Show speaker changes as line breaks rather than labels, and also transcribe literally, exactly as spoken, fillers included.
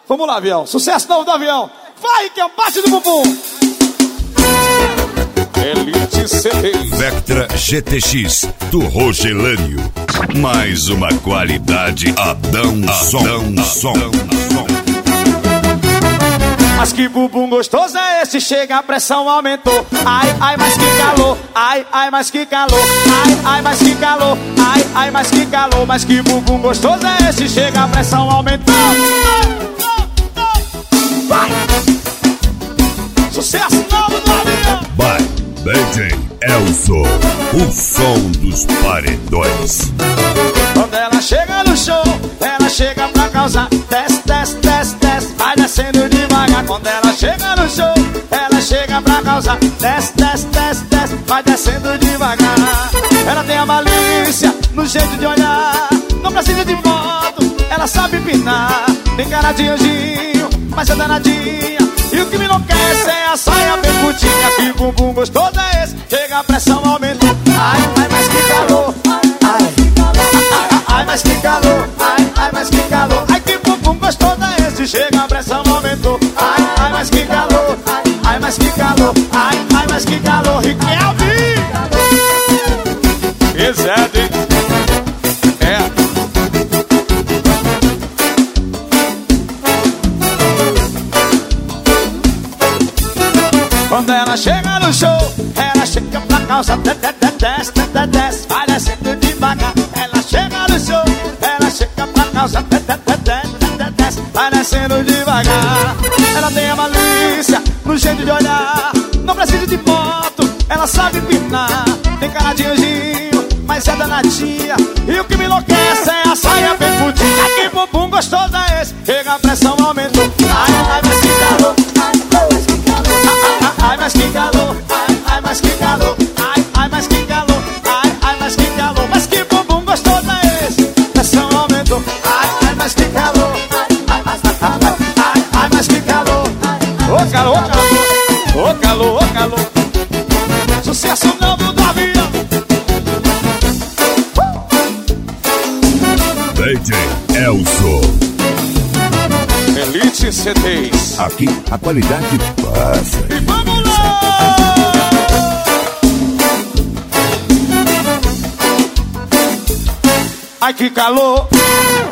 Vamos lá, avião. Sucesso novo do avião. Vai, que é o bate do bumbum.
Elite C D.
Vectra G T X do Rogelânio. Mais uma qualidade Adão Som. Adão Som.
Mas que bumbum gostoso é esse? Chega, a pressão aumentou. Ai, ai, mas que calor. Ai, ai, mas que calor. Ai, ai, mas que calor. Ai, ai, mas que calor. Mas que bumbum gostoso é esse? Chega, a pressão aumentou. Vai! Sucesso novo do avião.
Vai, D J Elson, o som dos paredões.
Quando ela chega no show, ela chega pra causar. Desce, desce, desce, desce, vai descendo devagar. Quando ela chega no show, ela chega pra causar. Desce, desce, desce, desce, vai descendo devagar. Ela tem a malícia no jeito de olhar. Não precisa de foto, ela sabe empinar. Tem cara de anjinho, mas é danadinha. E o que me enlouquece é a saia bem curtinha. Que bumbum gostoso é esse? Chega, a pressão aumentou. Ai, ai, mas que calor. Ai, ai, mas que calor. Ai, ai, mas que calor. Ai, que bumbum gostoso é esse? Chega, a pressão aumentou. Ai, ai, mas que calor. Ai, mas que calor. Ai, ai, mas que calor. Riquelme.
Exato, hein? É.
Quando ela chega no show, ela chega pra calça. Desce, desce, desce, vai descendo devagar. Ela chega no show, ela chega pra calça. Desce, desce, vai descendo devagar. Ela tem a malícia no jeito de olhar. Não precisa de foto, ela sabe empinar. Tem cara de anjinho, mas é danadinha. E o que me enlouquece é a saia bem fudida. Que bumbum gostoso é esse? Chega, a pressão aumentou. Ai, ai, mas que calor. Ai, mas que calor. Ai, ai, mas que calor. Ai, ai, mas que calor. Ai, ai, mas que calor. Mas que bumbum gostoso é esse? Pressão aumentou. Ai, ai, mas que calor. Ai, ai, ai, mas que calor.
Ô calor, ô calor. Ô calor, ô calor.
Sucesso novo do avião.
D J Elson.
Elite C Ds.
Aqui a qualidade passa.
E vamos lá! Ai, que calor.